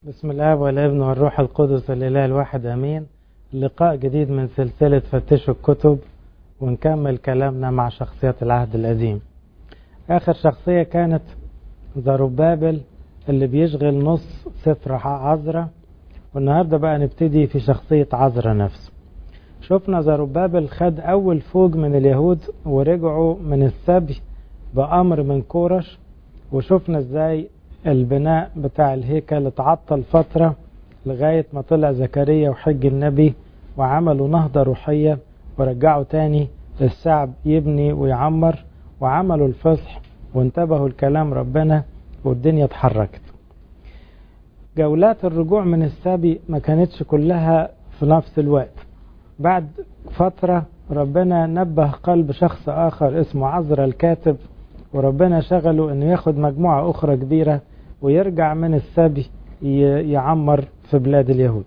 بسم الله والابن والروح القدس الإله الواحد أمين. لقاء جديد من سلسلة فتشوا الكتب، ونكمل كلامنا مع شخصيات العهد القديم. آخر شخصية كانت زربابل اللي بيشغل نص سفر عزرا، والنهاردة بقى نبتدي في شخصية عزرا نفسه. شفنا زربابل خد أول فوج من اليهود ورجعوا من السبي بأمر من كورش، وشفنا ازاي البناء بتاع الهيكل اتعطل فترة لغاية ما طلع زكريا وحج النبي وعملوا نهضة روحية ورجعوا تاني الشعب يبني ويعمر، وعملوا الفصح وانتبهوا لكلام ربنا والدنيا اتحركت. جولات الرجوع من السبي ما كانتش كلها في نفس الوقت. بعد فترة ربنا نبه قلب شخص آخر اسمه عزرا الكاتب، وربنا شغله انه ياخد مجموعة اخرى كبيرة ويرجع من السبي يعمر في بلاد اليهود.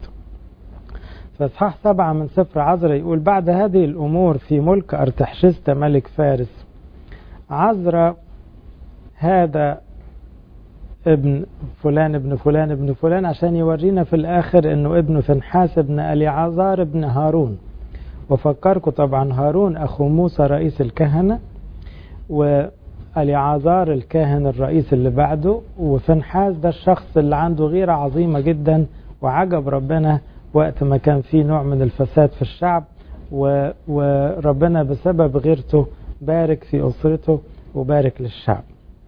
فاصحاح 7 من سفر عزرا يقول: بعد هذه الامور في ملك ارتحشست ملك فارس، عزرا هذا ابن فلان ابن فلان ابن فلان، عشان يورينا في الاخر انه ابن فنحاس ابن اليعازار ابن هارون. وفكركم طبعا هارون اخو موسى رئيس الكهنة، واليعازار الكاهن الرئيس اللي بعده، وفنحاس ده الشخص اللي عنده غيرة عظيمة جدا وعجب ربنا وقت ما كان فيه نوع من الفساد في الشعب، وربنا بسبب غيرته بارك في أسرته وبارك للشعب.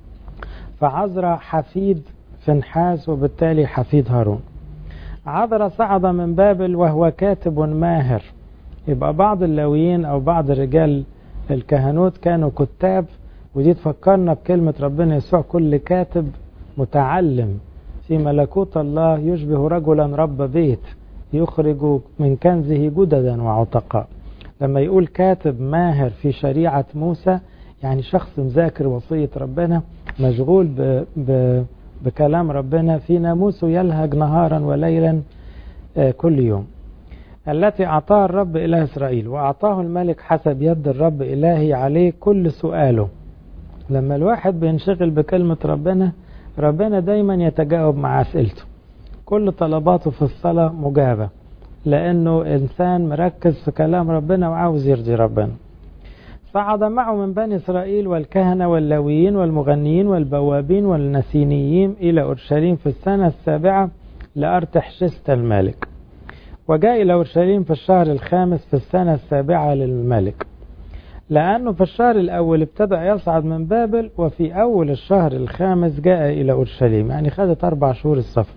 فعزرا حفيد فنحاس وبالتالي حفيد هارون. عزرا صعد من بابل وهو كاتب ماهر. يبقى بعض اللاويين أو بعض رجال الكهنوت كانوا كتاب، ودي تفكرنا بكلمة ربنا يسوع: كل كاتب متعلم في ملكوت الله يشبه رجلا رب بيت يخرج من كنزه جددا وعتقاء. لما يقول كاتب ماهر في شريعة موسى، يعني شخص مذاكر وصية ربنا، مشغول بكلام ربنا، في ناموسه يلهج نهارا وليلا كل يوم. التي أعطاها الرب إله إسرائيل، وأعطاه الملك حسب يد الرب إلهي عليه كل سؤاله. لما الواحد بينشغل بكلمة ربنا دايما يتجاوب مع أسئلته، كل طلباته في الصلاة مجابة، لأنه إنسان مركز في كلام ربنا وعاوز يرضي ربنا. صعد معه من بني إسرائيل والكهنة واللاويين والمغنيين والبوابين والنسينيين إلى أورشليم في السنة 7 لأرتحشست الملك، وجاء إلى أورشليم في الشهر 5 في السنة 7 للملك، لأنه في الشهر الأول ابتدأ يصعد من بابل، وفي أول الشهر 5 جاء إلى أورشليم، يعني خدت 4 شهور السفر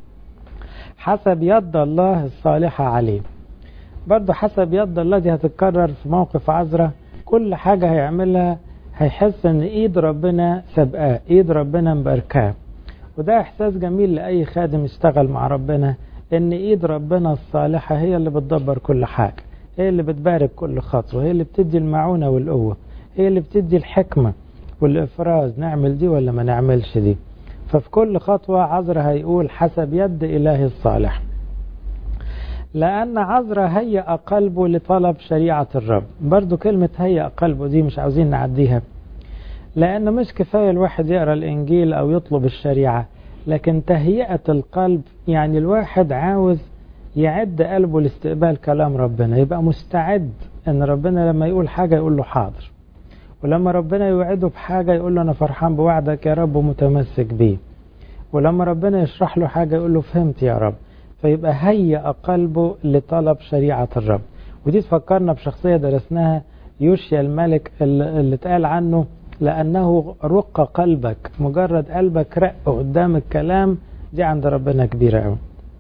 حسب يد الله الصالحة عليه. برضو حسب يد الله دي هتتكرر في موقف عزرا، كل حاجة هيعملها هيحس ان ايد ربنا سبقاه، ايد ربنا مباركاه. وده احساس جميل لأي خادم يشتغل مع ربنا، ان ايد ربنا الصالحة هي اللي بتدبر كل حاجة، هي اللي بتبارك كل خطوة، هي اللي بتدي المعونة والقوة، هي اللي بتدي الحكمة والإفراز، نعمل دي ولا ما نعملش دي. ففي كل خطوة عزرا هيقول حسب يد إله الصالح. لأن عزرا هيأ قلبه لطلب شريعة الرب. برضو كلمة هيأ قلبه دي مش عاوزين نعديها، لأنه مش كفاية الواحد يقرأ الإنجيل أو يطلب الشريعة، لكن تهيئة القلب يعني الواحد عاوز يعد قلبه لاستقبال كلام ربنا، يبقى مستعد ان ربنا لما يقول حاجة يقول له حاضر، ولما ربنا يوعده بحاجة يقول له انا فرحان بوعدك يا رب ومتمسك بيه، ولما ربنا يشرح له حاجة يقول له فهمت يا رب. فيبقى هيأ قلبه لطلب شريعة الرب. ودي تفكرنا بشخصية درسناها، يوشيا الملك اللي اتقال عنه لأنه رق قلبك، مجرد قلبك رق قدام الكلام، دي عند ربنا كبيرة قوي.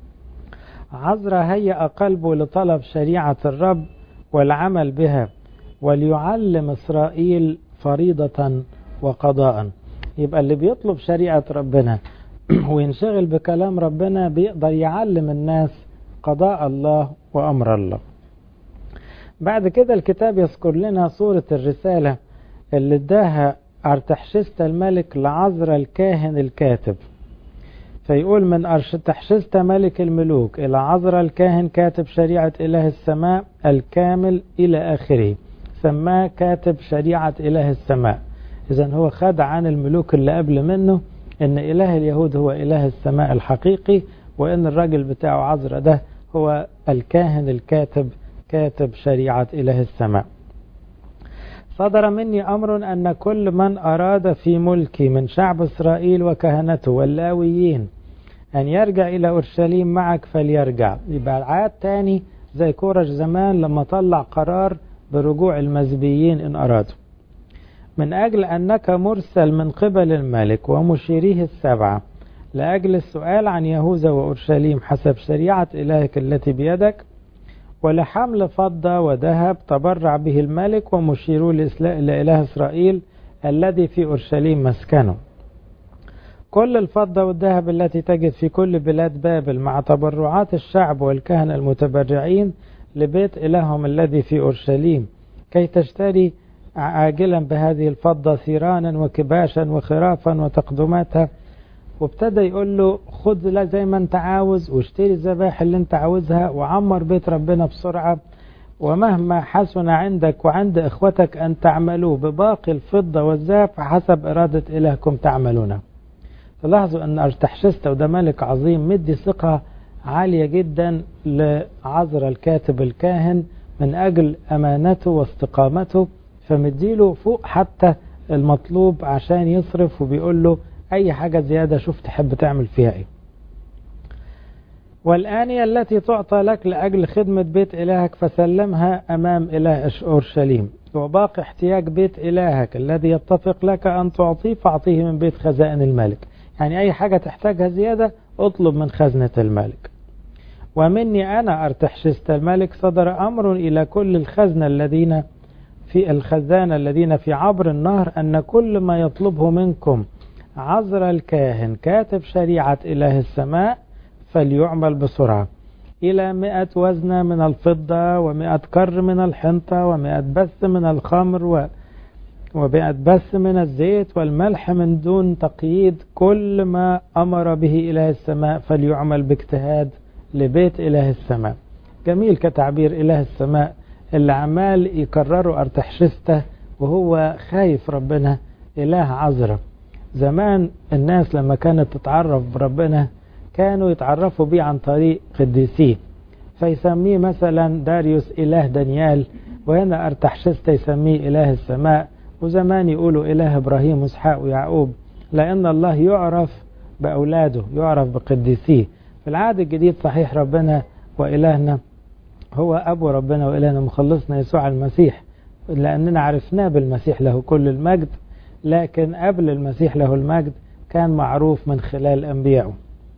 عزرا هيأ قلبه لطلب شريعة الرب والعمل بها، وليعلم إسرائيل فريضة وقضاء. يبقى اللي بيطلب شريعة ربنا وينشغل بكلام ربنا بيقدر يعلم الناس قضاء الله وأمر الله. بعد كده الكتاب يذكر لنا صورة الرسالة اللي اداها أرتحشست الملك لعزرا الكاهن الكاتب. فيقول: من أرتحشست ملك الملوك إلى عزرا الكاهن كاتب شريعة إله السماء الكامل إلى آخره. سماه كاتب شريعة إله السماء. إذن هو خد عن الملوك اللي قبل منه إن إله اليهود هو إله السماء الحقيقي، وإن الراجل بتاعه عذرا ده هو الكاهن الكاتب، كاتب شريعة إله السماء. صدر مني أمر أن كل من أراد في ملكي من شعب إسرائيل وكهنته واللاويين أن يرجع إلى أورشليم معك فليرجع. يبقى عاد تاني زي كورش زمان لما طلع قرار برجوع المزبيين إن أرادوا، من أجل أنك مرسل من قبل الملك ومشيريه السبعة لأجل السؤال عن يهوذا وأورشليم حسب شريعة إلهك التي بيدك، ولحمل فضة وذهب تبرع به الملك ومشيرو لإله إسرائيل الذي في أورشليم مسكنه. كل الفضة والذهب التي تجد في كل بلاد بابل مع تبرعات الشعب والكهنة المتبرعين لبيت إلههم الذي في أورشليم، كي تشتري عاجلا بهذه الفضة ثيرانا وكباشا وخرافا وتقدماتها. وابتدى يقول له خد لا زي ما انت عاوز واشتري الذبائح اللي انت عاوزها وعمر بيت ربنا بسرعة، ومهما حسن عندك وعند اخوتك ان تعملوه بباقي الفضة والذهب حسب ارادة الهكم تعملونه. تلاحظوا ان ارتحشست وده ملك عظيم مدي ثقة عالية جدا لعذرا الكاتب الكاهن من اجل امانته واستقامته، فمديله فوق حتى المطلوب عشان يصرف، وبيقول له أي حاجة زيادة شوف تحب تعمل فيها إيه. والآنية التي تعطى لك لأجل خدمة بيت إلهك فسلمها أمام إله أورشليم، وباقي احتياج بيت إلهك الذي يتفق لك أن تعطيه فأعطيه من بيت خزائن الملك. يعني أي حاجة تحتاجها زيادة اطلب من خزنة الملك. ومني أنا أرتحشست الملك صدر أمر إلى كل الخزنة الذين في الخزانة الذين في عبر النهر أن كل ما يطلبه منكم عذرا الكاهن كاتب شريعة إله السماء فليعمل بسرعة، إلى 100 وزنة من الفضة و100 كر من الحنطة و100 بث من الخمر و100 بث من الزيت والملح من دون تقييد، كل ما أمر به إله السماء فليعمل باجتهاد لبيت إله السماء. جميل كتعبير إله السماء اللي عمال يكرره أرتحشسته وهو خايف ربنا إله عذرا. زمان الناس لما كانت تتعرف بربنا كانوا يتعرفوا بيه عن طريق قديسيه، فيسميه مثلا داريوس إله دانيال، وهنا أرتحشست يسميه إله السماء، وزمان يقولوا إله إبراهيم وإسحاق ويعقوب، لأن الله يعرف بأولاده يعرف بقديسيه. في العهد الجديد صحيح ربنا وإلهنا هو أبو ربنا وإلهنا مخلصنا يسوع المسيح، لأننا عرفناه بالمسيح له كل المجد، لكن قبل المسيح له المجد كان معروف من خلال أنبيائه.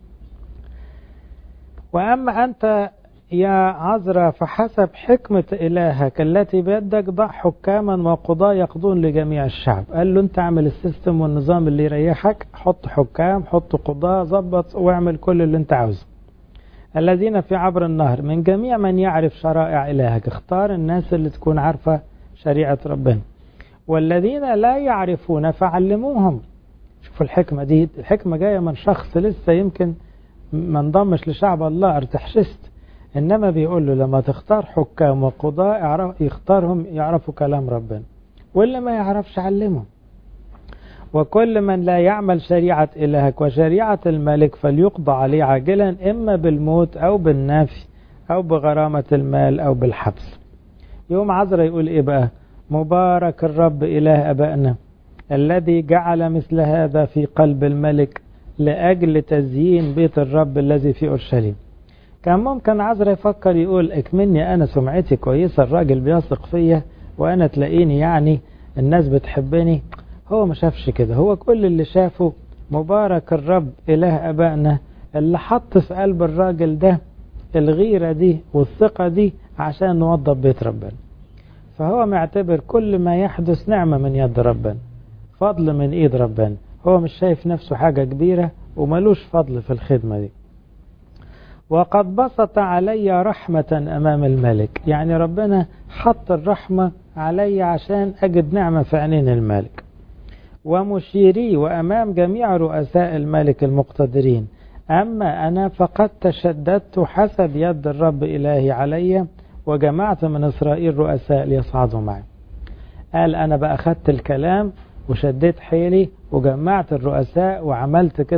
وأما أنت يا عذرا فحسب حكمة إلهك التي بيدك ضع حكاما وقضاء يقضون لجميع الشعب. قال له أنت اعمل السيستم والنظام اللي يريحك، حط حكام حط قضاء ظبط واعمل كل اللي أنت عاوزه. الذين في عبر النهر من جميع من يعرف شرائع إلهك، اختار الناس اللي تكون عارفة شريعة ربنا. والذين لا يعرفون فعلموهم. شوفوا الحكمة دي، الحكمة جاية من شخص لسه يمكن ما انضمش لشعب الله أرتحشست، إنما بيقول له لما تختار حكام وقضاء يختارهم يعرفوا كلام ربنا، واللي ما يعرفش علمه. وكل من لا يعمل شريعة إلهك وشريعة الملك فليقضى عليه عاجلا، إما بالموت أو بالنفي أو بغرامة المال أو بالحبس. يوم عذرا يقول إيه بقى؟ مبارك الرب إله أبائنا الذي جعل مثل هذا في قلب الملك لأجل تزيين بيت الرب الذي في أورشليم. كان ممكن عذرا يفكر يقول اكمني أنا سمعتي كويسة، الراجل بيثق فيا وأنا تلاقيني يعني الناس بتحبني. هو ما شافش كده، هو كل اللي شافه مبارك الرب إله أبائنا اللي حط في قلب الراجل ده الغيرة دي والثقة دي عشان نوضب بيت ربنا. فهو معتبر كل ما يحدث نعمة من يد ربنا، فضل من ايد ربنا. هو مش شايف نفسه حاجة كبيرة وملوش فضل في الخدمة دي. وقد بسط علي رحمة أمام الملك، يعني ربنا حط الرحمة علي عشان أجد نعمة في عينين الملك. ومشيري وأمام جميع رؤساء الملك المقتدرين، أما أنا فقد تشددت حسب يد الرب إلهي علي، وجمعت من إسرائيل رؤساء ليصعدوا معي. قال أنا بقى أخدت الكلام وشديت حيلي وجمعت الرؤساء وعملت كده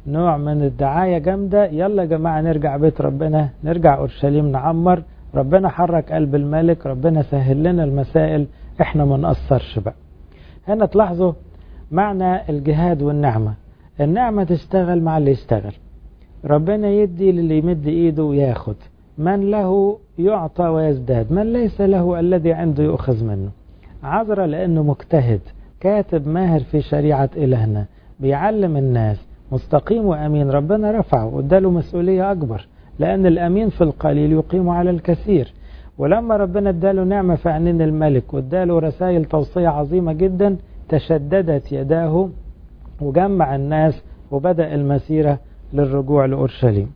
نوع من الدعاية جامدة، يلا يا جماعة نرجع بيت ربنا، نرجع أورشليم نعمر، ربنا حرك قلب الملك، ربنا سهل لنا المسائل، احنا ما نقصرش بقى. هنا تلاحظوا معنى الجهاد والنعمة. النعمة تشتغل مع اللي يشتغل، ربنا يدي للي يمد ايده وياخد، من له يعطى ويزداد، من ليس له الذي عنده يؤخذ منه. عذرا لأنه مجتهد، كاتب ماهر في شريعة إلهنا، بيعلم الناس، مستقيم وأمين، ربنا رفعه واداله مسؤولية أكبر، لأن الأمين في القليل يقيم على الكثير. ولما ربنا اداله نعمة في عينين الملك واداله رسائل توصية عظيمة جدا، تشددت يداه وجمع الناس وبدأ المسيرة للرجوع لأورشليم.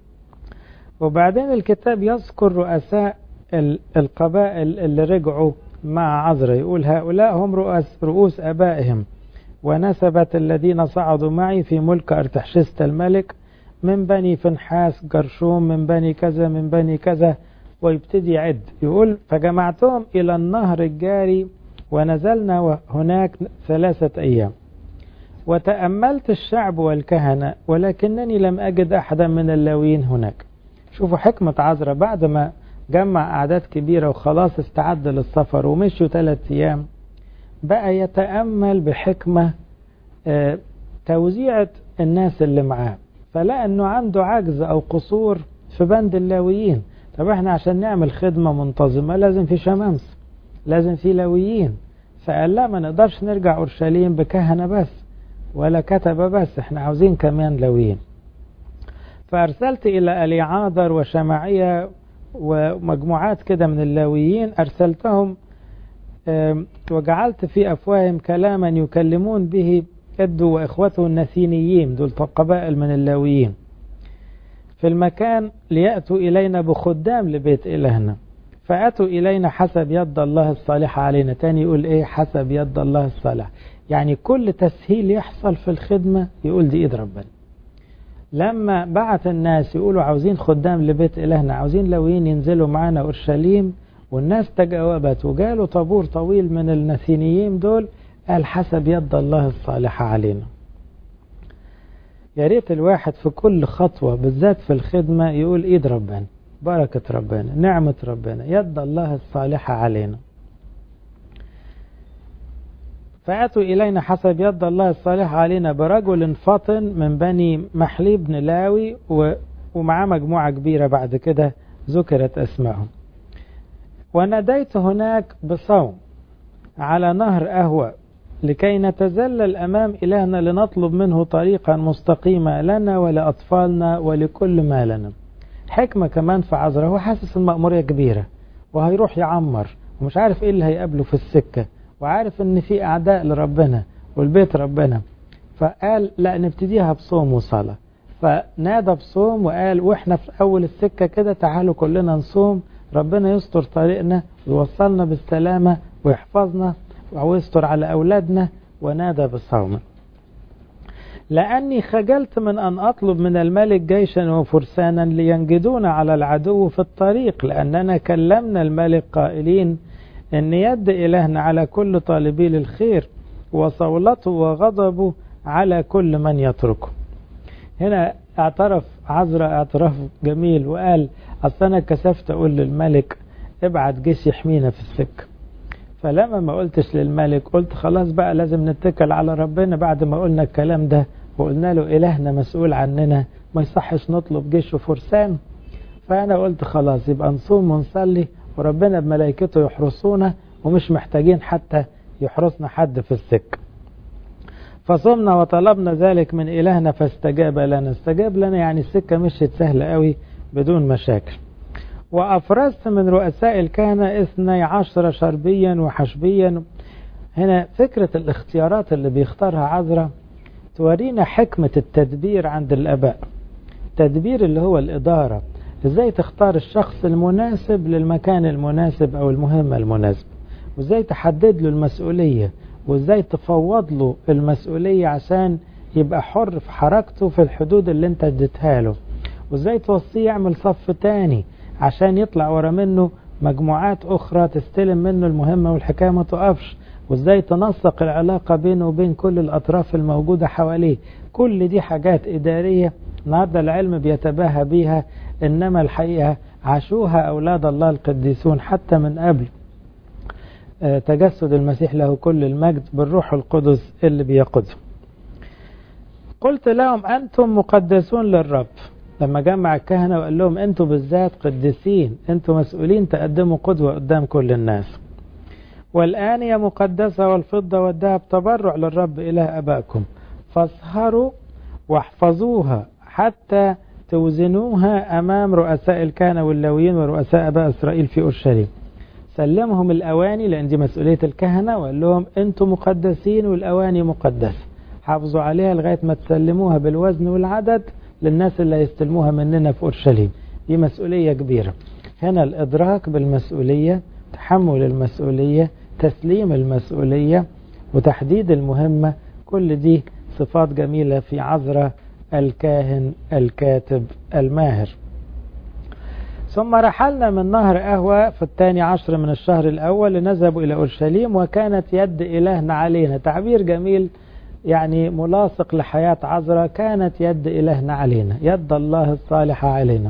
وبعدين الكتاب يذكر رؤساء القبائل اللي رجعوا مع عذرا، يقول هؤلاء هم رؤوس أبائهم ونسبة الذين صعدوا معي في ملك أرتحشست الملك، من بني فنحاس جرشوم، من بني كذا من بني كذا، ويبتدي يعد. يقول فجمعتهم إلى النهر الجاري ونزلنا هناك 3 أيام، وتأملت الشعب والكهنة ولكنني لم أجد أحدا من اللاويين هناك. شوفوا حكمة عذرا، بعد ما جمع أعداد كبيرة وخلاص استعد للسفر ومشوا 3 أيام، بقى يتأمل بحكمة توزيعة الناس اللي معاه، فلقى أنه عنده عجز أو قصور في بند اللاويين. طب احنا عشان نعمل خدمة منتظمة لازم في شمامس، لازم في لاويين، فقال لا ما نقدرش نرجع أورشليم بكهنة بس ولا كتبة بس، احنا عاوزين كمان لاويين. فأرسلت إلى أليعاذر وشمعية ومجموعات كده من اللاويين، أرسلتهم وجعلت في أفواههم كلاما يكلمون به يدو وإخوته النثينيين، دول قبائل من اللاويين، في المكان ليأتوا إلينا بخدام لبيت إلهنا، فأتوا إلينا حسب يد الله الصالحة علينا. تاني يقول إيه؟ حسب يد الله الصالحة، يعني كل تسهيل يحصل في الخدمة يقول دي إيد ربنا. لما بعت الناس يقولوا عاوزين خدام لبيت إلهنا، عاوزين لاويين ينزلوا معنا أورشليم، والناس تجاوبت وجالوا طابور طويل من النثينيين دول، قال حسب يد الله الصالحة علينا. يا ريت الواحد في كل خطوة بالذات في الخدمة يقول إيد ربنا، بركة ربنا، نعمة ربنا، يد الله الصالحة علينا. فأتوا إلينا حسب يد الله الصالحة علينا برجل فطن من بني محلي بن لاوي، ومعاه مجموعة كبيرة بعد كده ذكرت أسمائهم. وناديت هناك بصوم على نهر أهوى لكي نتذلل أمام إلهنا لنطلب منه طريقا مستقيمة لنا ولأطفالنا ولكل ما لنا. حكمة كمان في عذرا، هو حاسس المأمورية كبيرة وهيروح يعمر ومش عارف إيه اللي هيقابله في السكة، وعارف إن في أعداء لربنا والبيت ربنا، فقال لا نبتديها بصوم وصلاة. فنادى بصوم وقال وإحنا في أول السكة كده تعالوا كلنا نصوم، ربنا يستر طريقنا ويوصلنا بالسلامة ويحفظنا ويستر على أولادنا. ونادى بالصوم لأني خجلت من أن أطلب من الملك جيشا وفرسانا لينجدون على العدو في الطريق، لأننا كلمنا الملك قائلين أن يد إلهنا على كل طالبي الخير وصولته وغضبه على كل من يتركه. هنا اعترف عذرا اعتراف جميل وقال أصلا أنا كسفت أقول للملك ابعت جيش يحمينا في السكة، فلما ما قلتش للملك قلت خلاص بقى لازم نتكل على ربنا. بعد ما قلنا الكلام ده وقلنا له إلهنا مسؤول عننا ما يصحش نطلب جيش وفرسان، فأنا قلت خلاص يبقى نصوم ونصلي وربنا بملائكته يحرسونا ومش محتاجين حتى يحرسنا حد في السكة. فصمنا وطلبنا ذلك من إلهنا فاستجاب لنا. استجاب لنا يعني السكة مشيت سهلة قوي بدون مشاكل. وأفرزت من رؤساء الكهنة 12 شربيا وحشبيا. هنا فكرة الاختيارات اللي بيختارها عذرا تورينا حكمة التدبير عند الآباء. التدبير اللي هو الإدارة، ازاي تختار الشخص المناسب للمكان المناسب أو المهمة المناسبة، وازاي تحدد له المسؤولية، وازاي تفوض له المسؤولية عشان يبقى حر في حركته في الحدود اللي انت اديتها له، وازاي توصيه يعمل صف تاني عشان يطلع ورا منه مجموعات أخرى تستلم منه المهمة والحكاية ما تقفش، وازاي تنسق العلاقة بينه وبين كل الأطراف الموجودة حواليه. كل دي حاجات إدارية النهاردة العلم بيتباهى بيها، إنما الحقيقة عاشوها أولاد الله القديسون حتى من قبل تجسد المسيح له كل المجد بالروح القدس اللي بيقوده. قلت لهم أنتم مقدسون للرب، لما جمع الكهنة وقال لهم أنتم بالذات قديسين، أنتم مسؤولين تقدموا قدوة قدام كل الناس. والآنية مقدسة والفضة والذهب تبرع للرب إله أبائكم، فاسهروا واحفظوها حتى توزنوها أمام رؤساء الكهنة واللاويين ورؤساء أباء إسرائيل في أورشليم. سلمهم الأواني لأن دي مسؤولية الكهنة، وقال لهم أنتم مقدسين والأواني مقدسة، حافظوا عليها لغاية ما تسلموها بالوزن والعدد للناس اللي يستلموها مننا في أورشليم. دي مسؤولية كبيرة. هنا الإدراك بالمسؤولية، تحمل المسؤولية، تسليم المسؤولية، وتحديد المهمة، كل دي صفات جميلة في عذراء الكاهن الكاتب الماهر. ثم رحلنا من نهر أهوى في 12 من الشهر الأول لنذهب إلى أورشليم، وكانت يد إلهنا علينا. تعبير جميل يعني ملاصق لحياة عذراء. كانت يد إلهنا علينا، يد الله الصالحة علينا.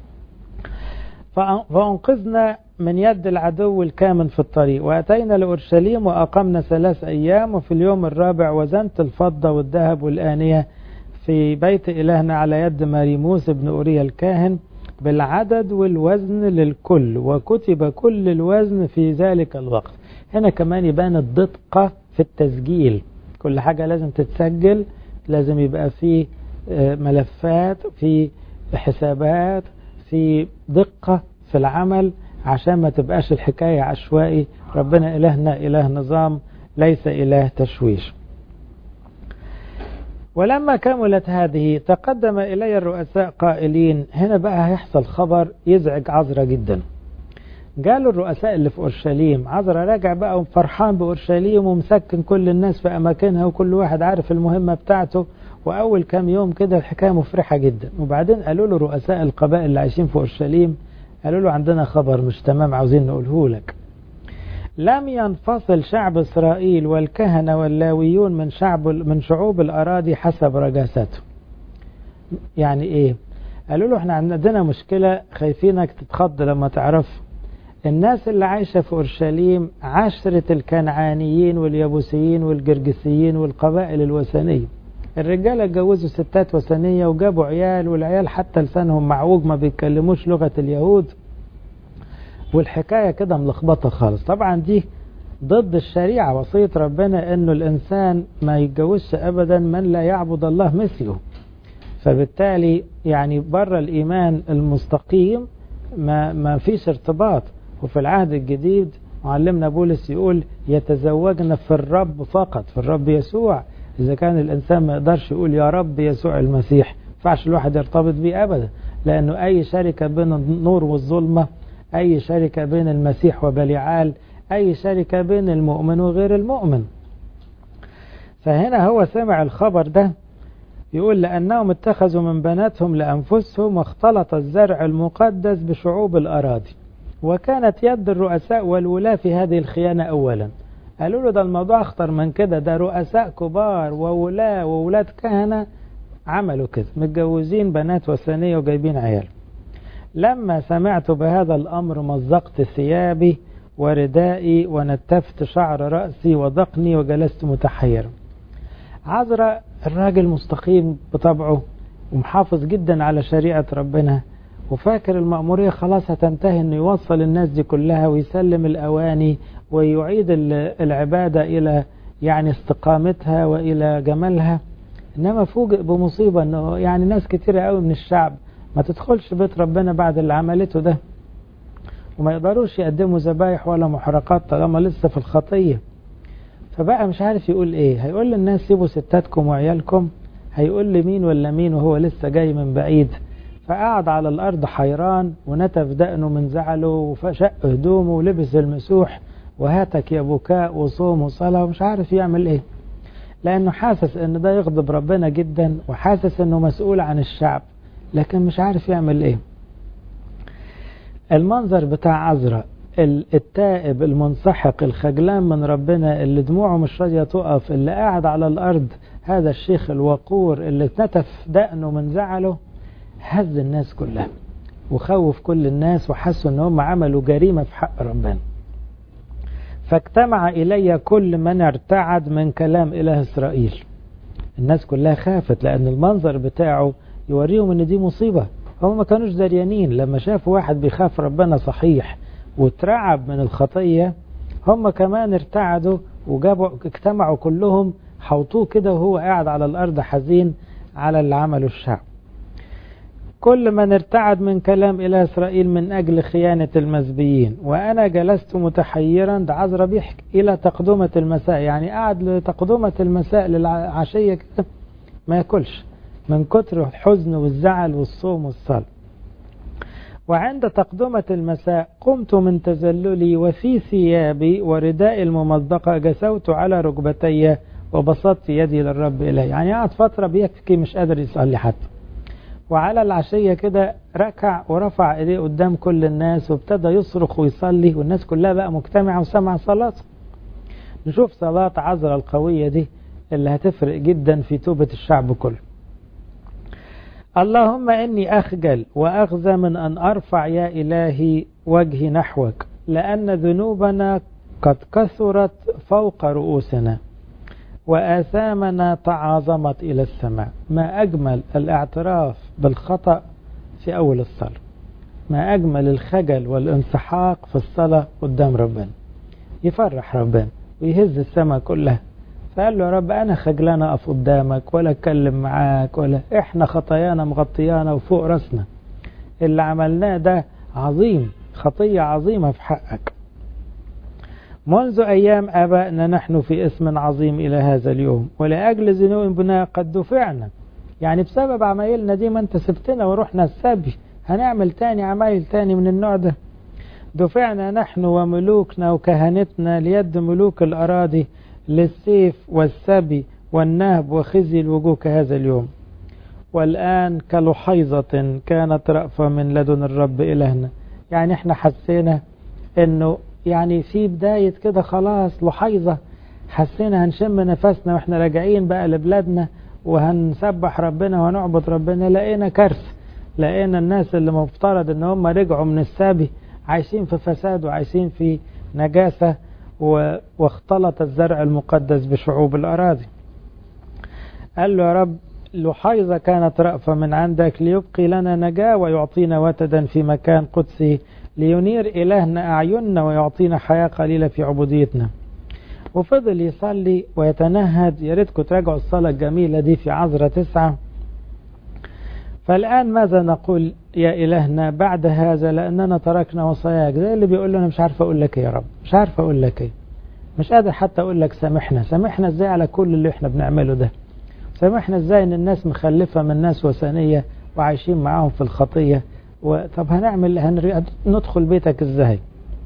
فأنقذنا من يد العدو الكامن في الطريق، وأتينا لأورشليم وأقمنا 3 أيام. وفي اليوم الرابع وزنت الفضة والذهب والآنية في بيت إلهنا على يد ماريموس بن أوريا الكاهن بالعدد والوزن للكل، وكتب كل الوزن في ذلك الوقت. هنا كمان يبان الدقة في التسجيل، كل حاجة لازم تتسجل، لازم يبقى في ملفات، في حسابات، في دقة في العمل، عشان ما تبقاش الحكاية عشوائي. ربنا إلهنا إله نظام ليس إله تشويش. ولما كملت هذه تقدم إلي الرؤساء قائلين، هنا بقى هيحصل خبر يزعج عذراء جدا. قالوا الرؤساء اللي في أورشليم، عذراء راجع بقى وفرحان بأورشليم ومسكن كل الناس في أماكنها وكل واحد عارف المهمة بتاعته، وأول كام يوم كده الحكاية مفرحة جدا. وبعدين قالوا له رؤساء القبائل اللي عايشين في أورشليم، قالوا له عندنا خبر مش تمام عاوزين نقوله لك. لم ينفصل شعب إسرائيل والكهنة واللاويون من شعوب الأراضي حسب رجاسته. يعني إيه؟ قالوا له احنا عندنا مشكلة، خايفينك تتخض لما تعرف. الناس اللي عايشة في أورشليم عشرة الكنعانيين واليابوسيين والجرجسيين والقبائل الوثنية. الرجالة اتجوزوا ستات وثنية وجابوا عيال، والعيال حتى لسانهم معوج ما بيتكلموش لغة اليهود، والحكاية كده ملخبطة خالص. طبعا دي ضد الشريعة، وصية ربنا انه الانسان ما يتجوزش ابدا من لا يعبد الله مثله. فبالتالي يعني بره الايمان المستقيم ما فيش ارتباط. وفي العهد الجديد معلمنا بولس يقول يتزوجنا في الرب فقط، في الرب يسوع. اذا كان الانسان ما يقدرش يقول يا رب يسوع المسيح، ما ينفعش الواحد يرتبط بيه ابدا، لانه اي شركة بين النور والظلمة، أي شركة بين المسيح وبليعال، أي شركة بين المؤمن وغير المؤمن. فهنا هو سمع الخبر ده يقول لأنهم اتخذوا من بناتهم لأنفسهم، واختلط الزرع المقدس بشعوب الأراضي. وكانت يد الرؤساء والولاة في هذه الخيانة أولا. قالوا له ده الموضوع أخطر من كده، ده رؤساء كبار وولاة وولاد كهنة عملوا كده، متجوزين بنات وثنية وجايبين عيال. لما سمعت بهذا الأمر مزقت ثيابي وردائي ونتفت شعر رأسي وضقني وجلست متحيرا. عذراء الراجل مستقيم بطبعه ومحافظ جدا على شريعة ربنا، وفاكر المأمورية خلاص هتنتهي انه يوصل الناس دي كلها ويسلم الأواني ويعيد العبادة إلى يعني استقامتها وإلى جمالها. إنما فوجئ بمصيبة انه يعني ناس كتيرة قوي من الشعب ما تدخلش بيت ربنا بعد اللي عملته ده، وما يقدروش يقدموا ذبايح ولا محرقات طالما لسه في الخطية. فبقى مش عارف يقول ايه، هيقول للناس سيبوا ستاتكم وعيالكم، هيقول لمين ولا مين وهو لسه جاي من بعيد. فقعد على الأرض حيران ونتف دقنه من زعله وفشق هدومه ولبس المسوح وهاتك يا بكاء وصوم وصلاة، ومش عارف يعمل ايه، لأنه حاسس ان ده يغضب ربنا جدا، وحاسس انه مسؤول عن الشعب، لكن مش عارف يعمل ايه. المنظر بتاع عذراء التائب المنسحق الخجلان من ربنا اللي دموعه مش راضية تقف، اللي قاعد على الأرض، هذا الشيخ الوقور اللي اتنتف دقنه من زعله، هز الناس كلها وخوف كل الناس وحسوا ان هم عملوا جريمة في حق ربنا. فاجتمع إلي كل من ارتعد من كلام إله إسرائيل. الناس كلها خافت لأن المنظر بتاعه يوريهم ان دي مصيبة. هم ما كانوش دريانين، لما شافوا واحد بيخاف ربنا صحيح وترعب من الخطية، هم كمان ارتعدوا وجابوا اجتمعوا كلهم حوطوه كده وهو قاعد على الأرض حزين على اللي عمله الشعب. كل من ارتعد من كلام إله إسرائيل من أجل خيانة المزبيين، وأنا جلست متحيرا، ده عذرا بيحكي، إلى تقدمة المساء، يعني قاعد لتقدمة المساء للعشية كده ما ياكلش من كتر الحزن والزعل والصوم والصلاة. وعند تقدمة المساء قمت من تذللي وفي ثيابي وردائي الممزقة جسوت على ركبتي وبسطت يدي للرب إلهي. يعني قعد فترة بيبكي مش قادر يصلي حتى، وعلى العشية كده ركع ورفع ايديه قدام كل الناس وابتدى يصرخ ويصلي، والناس كلها بقى مجتمعة وسمع صلاته. نشوف صلاة عذرا القوية دي اللي هتفرق جدا في توبة الشعب كله. اللهم إني أخجل وأخزى من أن أرفع يا إلهي وجهي نحوك، لأن ذنوبنا قد كثرت فوق رؤوسنا وآثامنا تعاظمت إلى السماء. ما أجمل الاعتراف بالخطأ في أول الصلاة، ما أجمل الخجل والانسحاق في الصلاة قدام ربنا، يفرح ربنا ويهز السماء كلها. فقال له يا رب أنا خجلان أقف قدامك ولا أتكلم معاك، ولا إحنا خطايانا مغطيانا وفوق رأسنا، اللي عملناه ده عظيم، خطية عظيمة في حقك. منذ أيام آبائنا نحن في اسم عظيم إلى هذا اليوم، ولأجل ذنوبنا قد دفعنا. يعني بسبب عمايلنا دي ما أنت سبتنا ورحنا السبي، هنعمل تاني عمايل تاني من النوع ده. دفعنا نحن وملوكنا وكهنتنا ليد ملوك الأراضي للسيف والسبي والنهب وخزي الوجوه كهذا اليوم. والآن كلحيظة كانت رأفة من لدن الرب إلهنا. يعني احنا حسينا انه يعني في بداية كده خلاص لحيظة، حسينا هنشم نفسنا واحنا راجعين بقى لبلادنا وهنسبح ربنا وهنعبد ربنا. لقينا كارثة، لقينا الناس اللي مفترض ان هم رجعوا من السبي عايشين في فساد وعايشين في نجاسة، واختلط الزرع المقدس بشعوب الأراضي. قال له يا رب لحيظة كانت رأفة من عندك ليبقي لنا نجاة ويعطينا وتدا في مكان قدسي، لينير إلهنا أعيننا ويعطينا حياة قليلة في عبوديتنا. وفضل يصلي ويتنهد. يا ريتكم تراجعوا الصلاة الجميلة دي في عذرا 9. فالآن ماذا نقول يا إلهنا بعد هذا، لأننا تركنا وصاياك؟ زي اللي بيقول له أنا مش عارف أقول لك إيه يا رب، مش عارف أقول لك إيه، مش قادر حتى أقول لك سامحنا. سامحنا إزاي على كل اللي إحنا بنعمله ده؟ سامحنا إزاي إن الناس مخلفة من ناس وثنية وعايشين معاهم في الخطية؟ طب هنعمل ندخل بيتك إزاي؟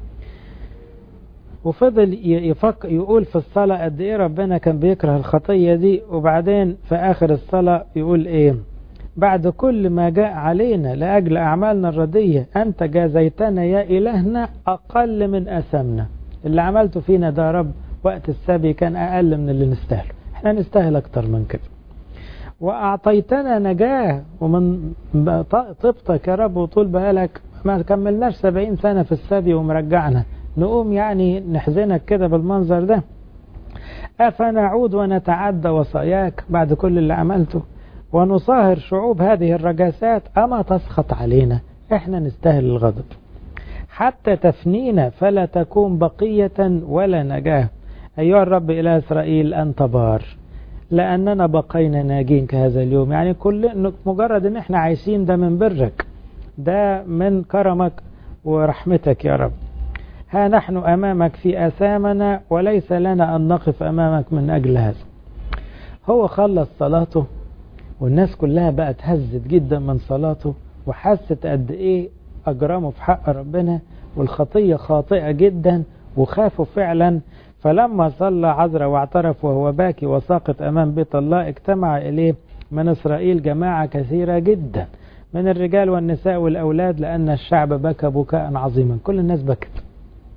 وفضل يقول في الصلاة قد إيه ربنا كان بيكره الخطية دي. وبعدين في آخر الصلاة يقول إيه؟ بعد كل ما جاء علينا لأجل أعمالنا الردية أنت جازيتنا يا إلهنا أقل من أثمنا. اللي عملته فينا ده يا رب وقت السبي كان أقل من اللي نستاهله، احنا نستاهل أكتر من كده. وأعطيتنا نجاة ومن طبطك يا رب وطول بالك ما كملناش 70 سنة في السبي ومرجعنا، نقوم يعني نحزنك كده بالمنظر ده؟ أفنعود ونتعدى وصاياك بعد كل اللي عملته ونصاهر شعوب هذه الرجاسات؟ أما تسخط علينا؟ احنا نستاهل الغضب حتى تفنينا فلا تكون بقية ولا نجاة. أيها الرب إله إسرائيل أنت بار لأننا بقينا ناجين كهذا اليوم. يعني كل مجرد ان احنا عايشين ده من برك، ده من كرمك ورحمتك يا رب. ها نحن أمامك في آثامنا وليس لنا أن نقف أمامك من أجل هذا. هو خلص صلاته والناس كلها بقت هزت جدا من صلاته وحست قد ايه أجرمه في حق ربنا والخطية خاطئة جدا وخافوا فعلا. فلما صلى عذرا واعترف وهو باكي وساقط أمام بيت الله اجتمع إليه من إسرائيل جماعة كثيرة جدا من الرجال والنساء والأولاد، لأن الشعب بكى بكاء عظيما. كل الناس بكت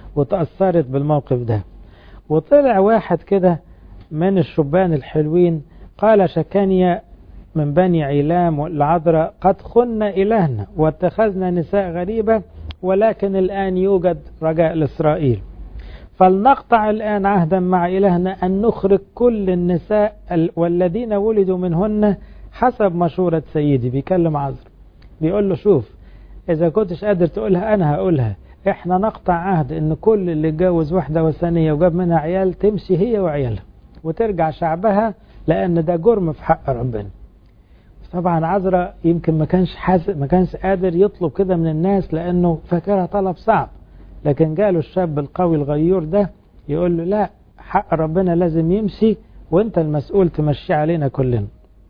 وتأثرت بالموقف ده. وطلع واحد كده من الشبان الحلوين قال شكانيا من بني عيلام العذراء قد خنا إلهنا واتخذنا نساء غريبة، ولكن الآن يوجد رجاء لإسرائيل، فلنقطع الآن عهدا مع إلهنا أن نخرج كل النساء والذين ولدوا منهن حسب مشورة سيدي. بيكلم عذراء بيقول له شوف إذا كنتش قادر تقولها أنا هقولها، إحنا نقطع عهد إن كل اللي اتجوز واحدة وثنية وجاب منها عيال تمشي هي وعيالها وترجع شعبها، لأن ده جرم في حق ربنا. طبعا عذراء يمكن ما كانش قادر يطلب كده من الناس لأنه فاكرها طلب صعب، لكن جاله الشاب القوي الغيور ده يقول له لا، حق ربنا لازم يمشي وانت المسؤول تمشي علينا كلنا.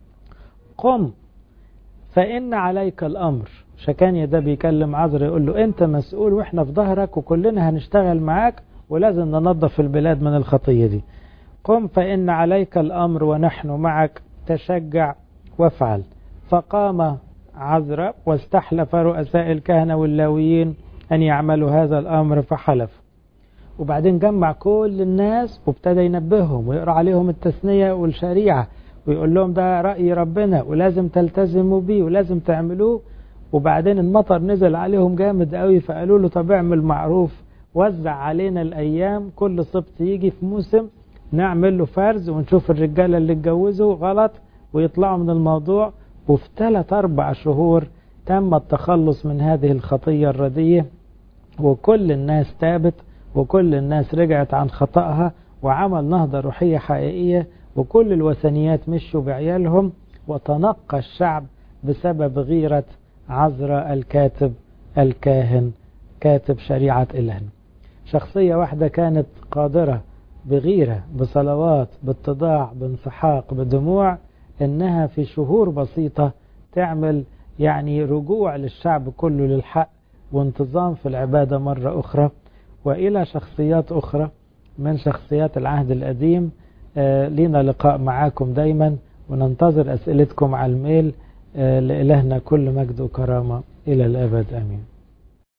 قم فإن عليك الأمر. شكانيا ده بيكلم عذراء يقول له انت مسؤول واحنا في ظهرك وكلنا هنشتغل معاك ولازم ننظف البلاد من الخطية دي. قم فإن عليك الأمر ونحن معك، تشجع وافعل. فقام عذراء واستحلف رؤساء الكهنة واللاويين أن يعملوا هذا الأمر فحلف. وبعدين جمع كل الناس وابتدى ينبههم ويقرأ عليهم التثنية والشريعة ويقول لهم ده رأي ربنا ولازم تلتزموا بيه ولازم تعملوه. وبعدين المطر نزل عليهم جامد قوي، فقالوا له طب اعمل معروف، وزع علينا الأيام، كل سبت يجي في موسم نعمل له فرز ونشوف الرجالة اللي اتجوزوا غلط ويطلعوا من الموضوع. وفي 3-4 شهور تم التخلص من هذه الخطية الردية، وكل الناس تابت وكل الناس رجعت عن خطأها وعمل نهضة روحية حقيقية، وكل الوثنيات مشوا بعيالهم، وتنقى الشعب بسبب غيرة عذراء الكاتب الكاهن كاتب شريعة إلهنا. شخصية واحدة كانت قادرة بغيرة بصلوات باتضاع بانسحاق بدموع إنها في شهور بسيطة تعمل يعني رجوع للشعب كله للحق وانتظام في العبادة مرة أخرى. وإلى شخصيات أخرى من شخصيات العهد القديم لنا لقاء معاكم دايما، وننتظر أسئلتكم على الميل. لإلهنا كل مجد وكرامة إلى الأبد آمين.